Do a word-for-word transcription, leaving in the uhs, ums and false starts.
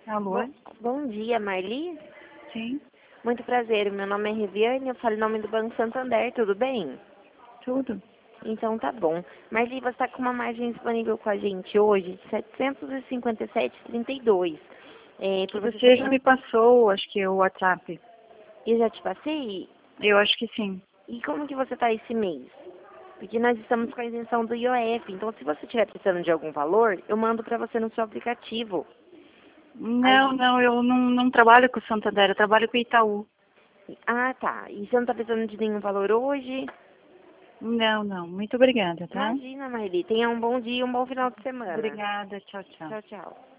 Alô? Bom, bom dia, Marli. Sim, Muito prazer, meu nome é Reviane, eu falo em nome do Banco Santander, tudo bem? tudo. Então tá bom. Marli, você está com uma margem disponível com a gente hoje de setecentos e cinquenta e sete vírgula trinta e dois. É, por você Você ter... já me passou, acho que o WhatsApp. Eu já te passei? Eu acho que sim. E como que você está esse mês? Porque nós estamos com a isenção do I O F, então se você estiver precisando de algum valor, eu mando para você no seu aplicativo. Não, Aí... não, eu não, não trabalho com o Santander, eu trabalho com o Itaú. Ah, tá. E você não está precisando de nenhum valor hoje? Não, não, muito obrigada, tá? Imagina, Marli. Tenha um bom dia e um bom final de semana. Obrigada, tchau, tchau. Tchau, tchau.